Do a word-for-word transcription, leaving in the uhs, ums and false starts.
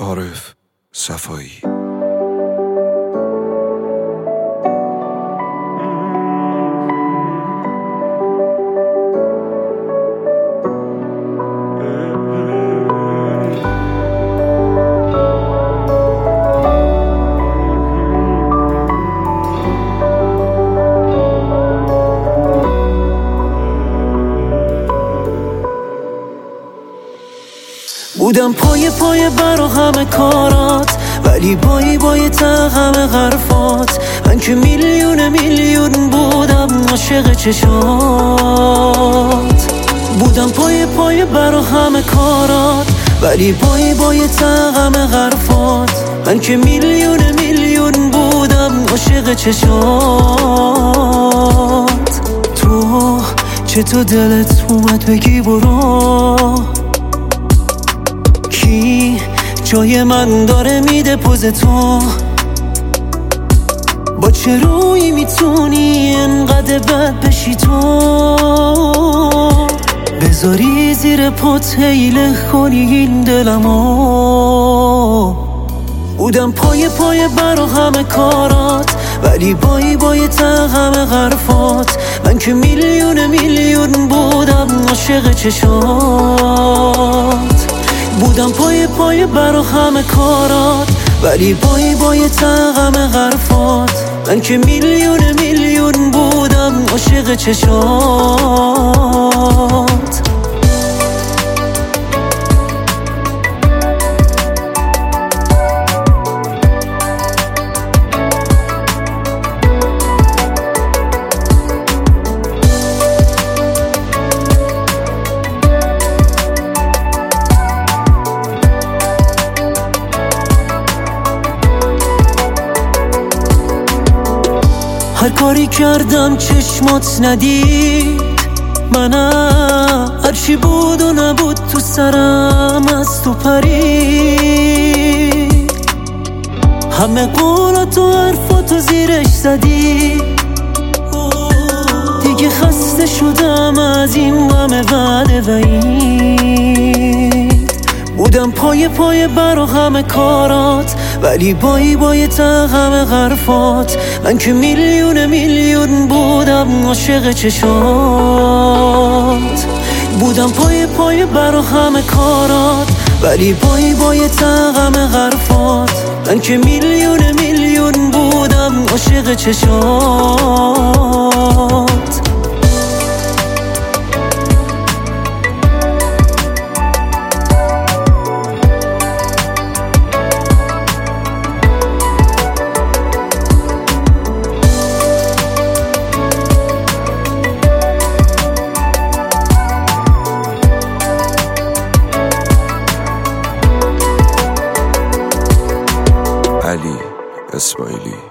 عارف صفایی. بودم پای پای برا همه کارات، ولی بایی بای تا همه حرفات. من که میلیون میلیون بودم عاشق چشات. بودم پای پای برا همه کارات، ولی بایی بای تا همه حرفات. من که میلیون میلیون بودم عاشق چشات. تو چطور دلت اومد بگی برو؟ کی جای من داره میده پوز تو؟ با چه روی میتونی انقدر بد بشی تو؟ بذاری زیر پات حیله کنی این دلمو. بودم پای پای برا همه کارات، ولی بایی بای تا همه حرفات. من که میلیون میلیون بودم عاشق چشات. بودم پای پای برا همه کارات، ولی بایی بای تا همه حرفات. من که میلیون میلیون بودم عاشق چشات. هر کاری کردم چشمات ندید منم، هرچی بود و نبود تو سرم از تو پرید. همه قولات و حرفاتو زیرش زدی، دیگه خسته شدم از این غم وعده و این. بودم پای پای برا همه کارات، ولی بایی بای تا همه حرفات. من که میلیون میلیون بودم عاشق چشات. بودم پای پای برا همه کارات، ولی بایی بای تا همه حرفات. من که میلیون میلیون بودم عاشق چشات. علی اسماعیلی.